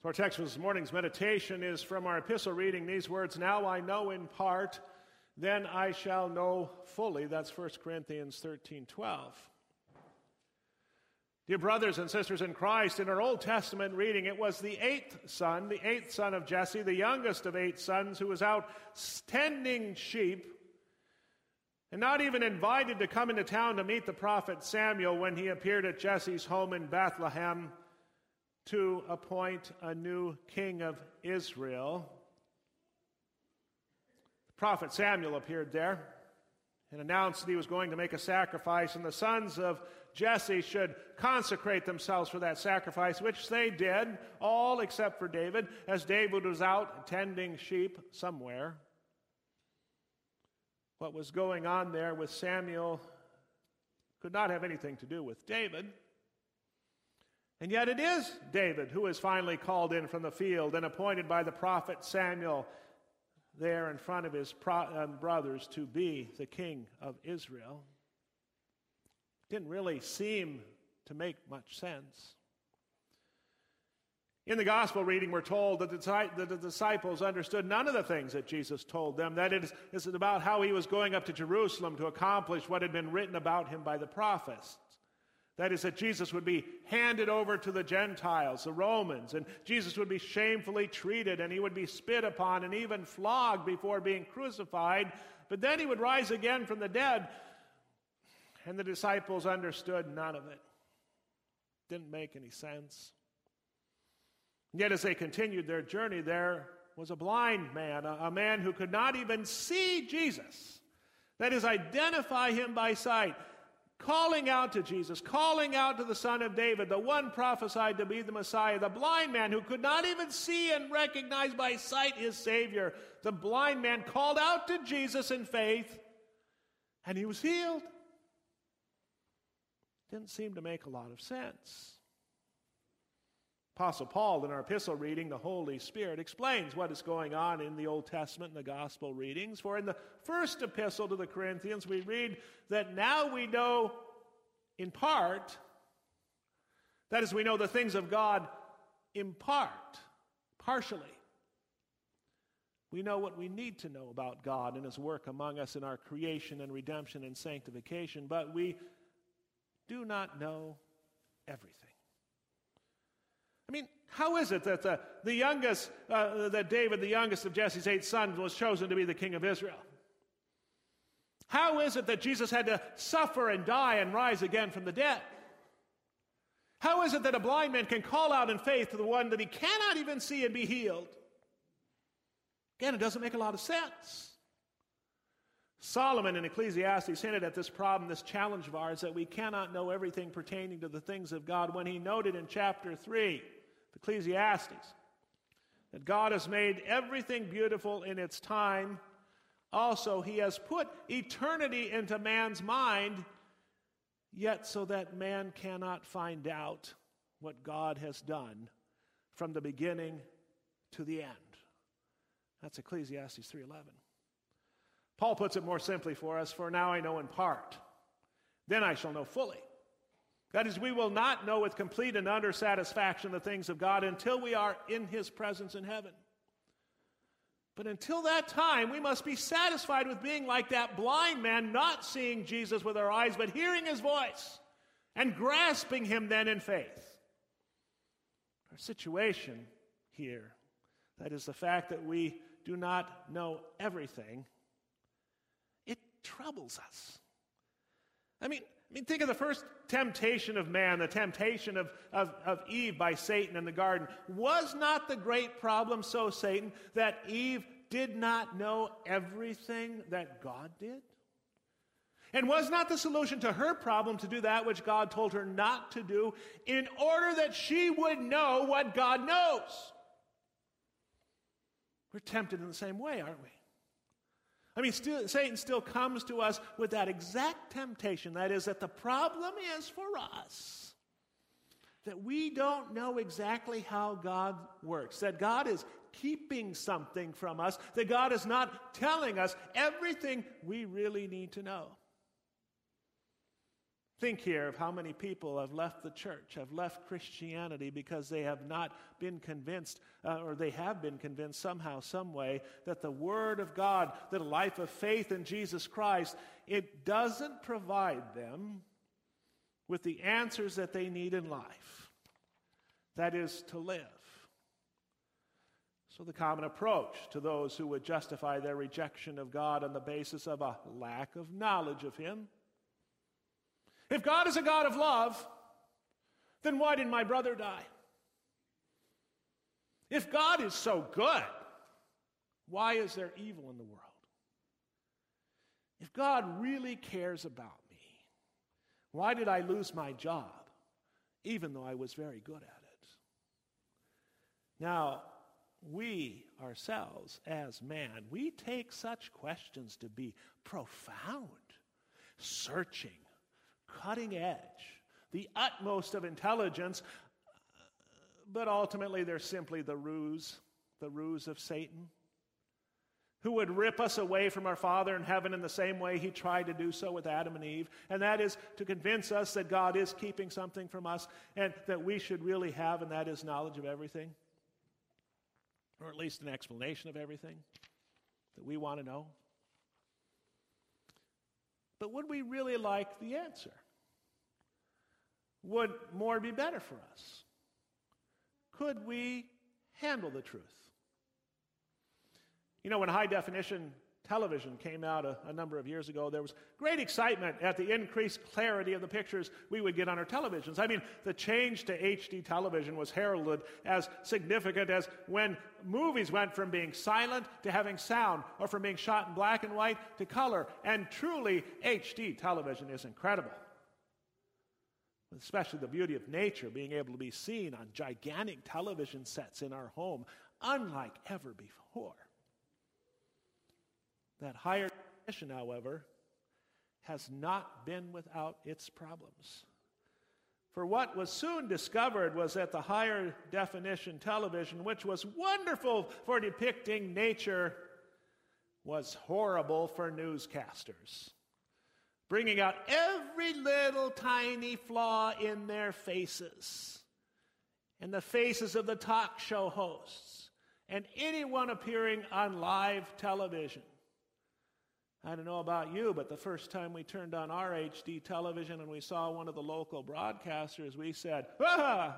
Our text for this morning's meditation is from our epistle reading, these words, "Now I know in part, then I shall know fully." That's 1 Corinthians 13:12. Dear brothers and sisters in Christ, in our Old Testament reading, it was the eighth son of Jesse, the youngest of 8 sons, who was out tending sheep and not even invited to come into town to meet the prophet Samuel when he appeared at Jesse's home in Bethlehem to appoint a new king of Israel. The prophet Samuel appeared there and announced that he was going to make a sacrifice, and the sons of Jesse should consecrate themselves for that sacrifice, which they did, all except for David, as David was out tending sheep somewhere. What was going on there with Samuel could not have anything to do with David. And yet it is David who is finally called in from the field and appointed by the prophet Samuel there in front of his brothers to be the king of Israel. Didn't really seem to make much sense. In the gospel reading, we're told that the disciples understood none of the things that Jesus told them. That it is about how he was going up to Jerusalem to accomplish what had been written about him by the prophets. That is, that Jesus would be handed over to the Gentiles, the Romans, and Jesus would be shamefully treated, and he would be spit upon and even flogged before being crucified. But then he would rise again from the dead, and the disciples understood none of it. Didn't make any sense. And yet as they continued their journey, there was a blind man, a man who could not even see Jesus. That is, identify him by sight. Calling out to Jesus, calling out to the Son of David, the one prophesied to be the Messiah, the blind man who could not even see and recognize by sight his Savior. The blind man called out to Jesus in faith, and he was healed. Didn't seem to make a lot of sense. Apostle Paul, in our epistle reading, the Holy Spirit explains what is going on in the Old Testament and the gospel readings. For in the first epistle to the Corinthians, we read that now we know in part, that is, we know the things of God in part, partially. We know what we need to know about God and his work among us in our creation and redemption and sanctification, but we do not know everything. I mean, how is it that the youngest, that David, the youngest of Jesse's 8 sons, was chosen to be the king of Israel? How is it that Jesus had to suffer and die and rise again from the dead? How is it that a blind man can call out in faith to the one that he cannot even see and be healed? Again, it doesn't make a lot of sense. Solomon in Ecclesiastes hinted at this problem, this challenge of ours, that we cannot know everything pertaining to the things of God, when he noted in chapter 3, Ecclesiastes, that God has made everything beautiful in its time. Also, he has put eternity into man's mind, yet so that man cannot find out what God has done from the beginning to the end. That's Ecclesiastes 3:11. Paul puts it more simply for us, "For now I know in part, then I shall know fully." That is, we will not know with complete and utter satisfaction the things of God until we are in his presence in heaven. But until that time, we must be satisfied with being like that blind man, not seeing Jesus with our eyes, but hearing his voice and grasping him then in faith. Our situation here, that is the fact that we do not know everything, it troubles us. I mean, think of the first temptation of man, the temptation of Eve by Satan in the garden. Was not the great problem, so Satan, that Eve did not know everything that God did? And was not the solution to her problem to do that which God told her not to do, in order that she would know what God knows? We're tempted in the same way, aren't we? I mean, Satan still comes to us with that exact temptation. That is, that the problem is for us that we don't know exactly how God works, that God is keeping something from us, that God is not telling us everything we really need to know. Think here of how many people have left the church, have left Christianity because they have not been convinced, or they have been convinced somehow, some way, that the Word of God, that a life of faith in Jesus Christ, it doesn't provide them with the answers that they need in life. That is, to live. So the common approach to those who would justify their rejection of God on the basis of a lack of knowledge of Him: if God is a God of love, then why did my brother die? If God is so good, why is there evil in the world? If God really cares about me, why did I lose my job, even though I was very good at it? Now, we ourselves, as man, we take such questions to be profound, searching, cutting edge, the utmost of intelligence, but ultimately they're simply the ruse of Satan, who would rip us away from our Father in heaven in the same way he tried to do so with Adam and Eve, and that is to convince us that God is keeping something from us and that we should really have, and that is knowledge of everything, or at least an explanation of everything that we want to know. But would we really like the answer? Would more be better for us? Could we handle the truth? You know, when high-definition television came out a number of years ago, there was great excitement at the increased clarity of the pictures we would get on our televisions. I mean, the change to HD television was heralded as significant as when movies went from being silent to having sound, or from being shot in black and white to color. And truly, HD television is incredible. Especially the beauty of nature, being able to be seen on gigantic television sets in our home, unlike ever before. That higher definition, however, has not been without its problems. For what was soon discovered was that the higher definition television, which was wonderful for depicting nature, was horrible for newscasters, bringing out every little tiny flaw in their faces, and the faces of the talk show hosts, and anyone appearing on live television. I don't know about you, but the first time we turned on our HD television and we saw one of the local broadcasters, we said, "Ah!"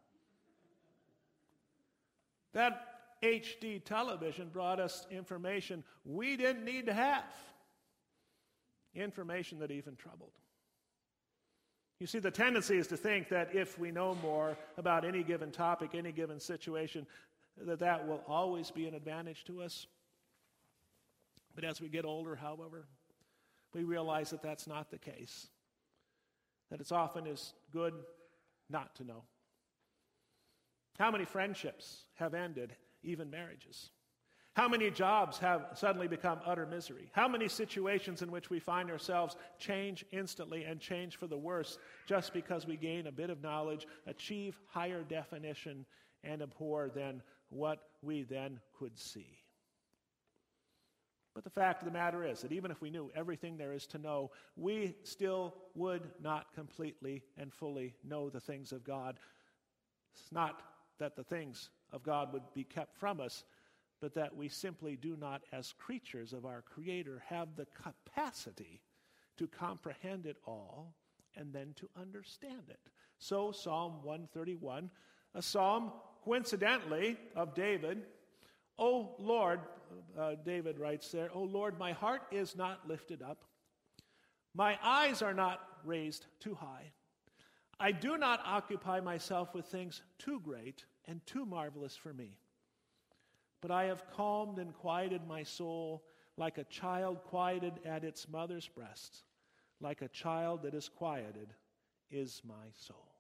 That HD television brought us information we didn't need to have. Information that even troubled. You see, the tendency is to think that if we know more about any given topic, any given situation, that will always be an advantage to us. But as we get older, however, we realize that that's not the case. That it's often is good not to know. How many friendships have ended, even marriages? How many jobs have suddenly become utter misery? How many situations in which we find ourselves change instantly and change for the worse just because we gain a bit of knowledge, achieve higher definition, and abhor then what we then could see? But the fact of the matter is that even if we knew everything there is to know, we still would not completely and fully know the things of God. It's not that the things of God would be kept from us, but that we simply do not, as creatures of our Creator, have the capacity to comprehend it all and then to understand it. So Psalm 131, a psalm coincidentally of David, "O Lord," David writes there, "O Lord, my heart is not lifted up. My eyes are not raised too high. I do not occupy myself with things too great and too marvelous for me. But I have calmed and quieted my soul like a child quieted at its mother's breast. Like a child that is quieted is my soul."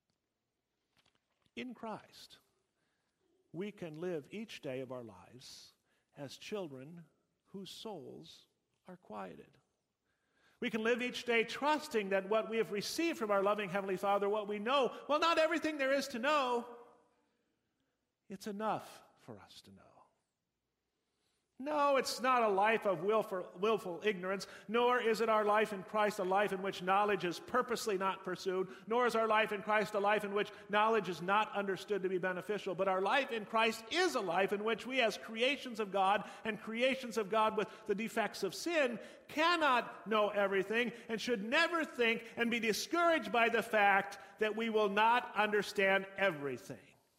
In Christ, we can live each day of our lives as children whose souls are quieted. We can live each day trusting that what we have received from our loving Heavenly Father, what we know, well, not everything there is to know, it's enough for us to know. No, it's not a life of willful ignorance, nor is it our life in Christ a life in which knowledge is purposely not pursued, nor is our life in Christ a life in which knowledge is not understood to be beneficial. But our life in Christ is a life in which we, as creations of God and creations of God with the defects of sin, cannot know everything and should never think and be discouraged by the fact that we will not understand everything.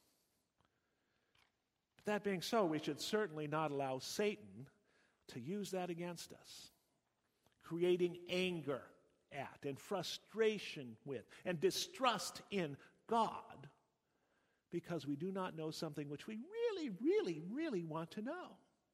That being so, we should certainly not allow Satan to use that against us, creating anger at and frustration with and distrust in God because we do not know something which we really, really, really want to know.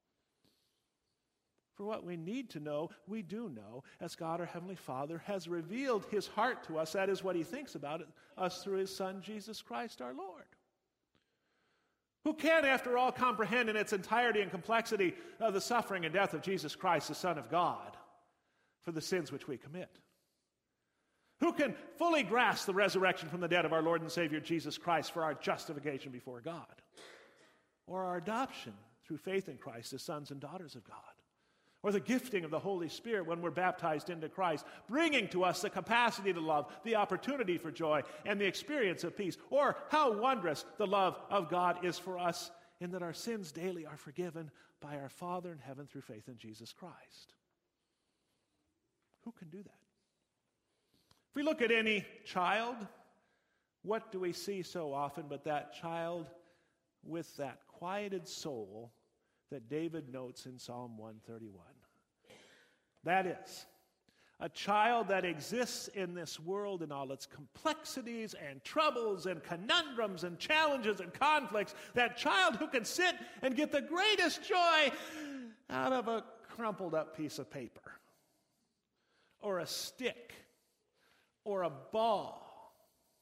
For what we need to know, we do know, as God our Heavenly Father has revealed His heart to us. That is what He thinks about us through His Son, Jesus Christ our Lord. Who can, after all, comprehend in its entirety and complexity the suffering and death of Jesus Christ, the Son of God, for the sins which we commit? Who can fully grasp the resurrection from the dead of our Lord and Savior Jesus Christ for our justification before God, or our adoption through faith in Christ as sons and daughters of God, or the gifting of the Holy Spirit when we're baptized into Christ, bringing to us the capacity to love, the opportunity for joy, and the experience of peace? Or how wondrous the love of God is for us in that our sins daily are forgiven by our Father in heaven through faith in Jesus Christ. Who can do that? If we look at any child, what do we see so often but that child with that quieted soul that David notes in Psalm 131. That is, a child that exists in this world in all its complexities and troubles and conundrums and challenges and conflicts. That child who can sit and get the greatest joy out of a crumpled up piece of paper, or a stick, or a ball.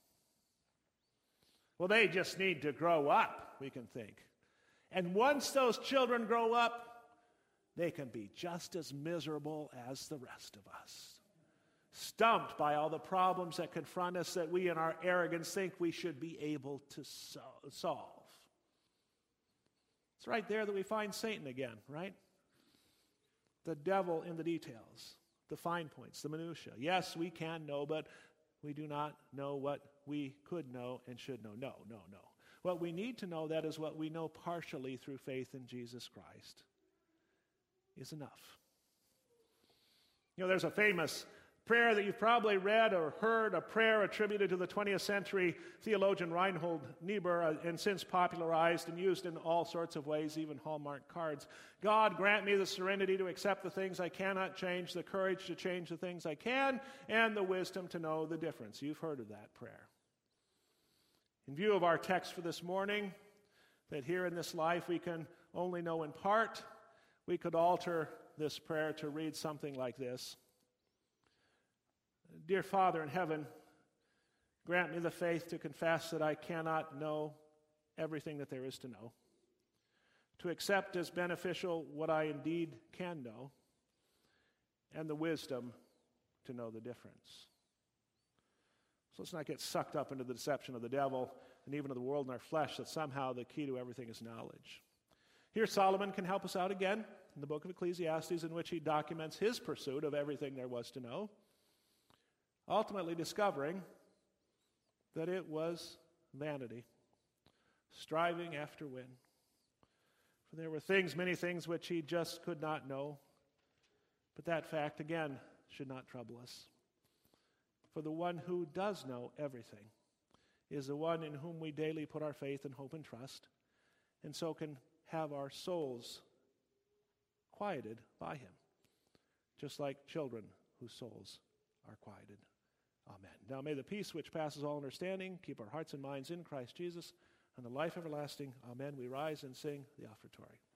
Well, they just need to grow up, we can think. And once those children grow up, they can be just as miserable as the rest of us. Stumped by all the problems that confront us that we in our arrogance think we should be able to solve. It's right there that we find Satan again, right? The devil in the details, the fine points, the minutiae. Yes, we can know, but we do not know what we could know and should know. No. What we need to know, that is what we know partially through faith in Jesus Christ, is enough. You know, there's a famous prayer that you've probably read or heard, a prayer attributed to the 20th century theologian Reinhold Niebuhr, and since popularized and used in all sorts of ways, even Hallmark cards. God, grant me the serenity to accept the things I cannot change, the courage to change the things I can, and the wisdom to know the difference. You've heard of that prayer. In view of our text for this morning, that here in this life we can only know in part, we could alter this prayer to read something like this. Dear Father in heaven, grant me the faith to confess that I cannot know everything that there is to know, to accept as beneficial what I indeed can know, and the wisdom to know the difference. So let's not get sucked up into the deception of the devil and even of the world and our flesh that somehow the key to everything is knowledge. Here Solomon can help us out again in the book of Ecclesiastes, in which he documents his pursuit of everything there was to know, ultimately discovering that it was vanity, striving after wind. For there were things, many things, which he just could not know. But that fact, again, should not trouble us. For the one who does know everything is the one in whom we daily put our faith and hope and trust, and so can have our souls quieted by him, just like children whose souls are quieted. Amen. Now may the peace which passes all understanding keep our hearts and minds in Christ Jesus and the life everlasting. Amen. We rise and sing the offertory.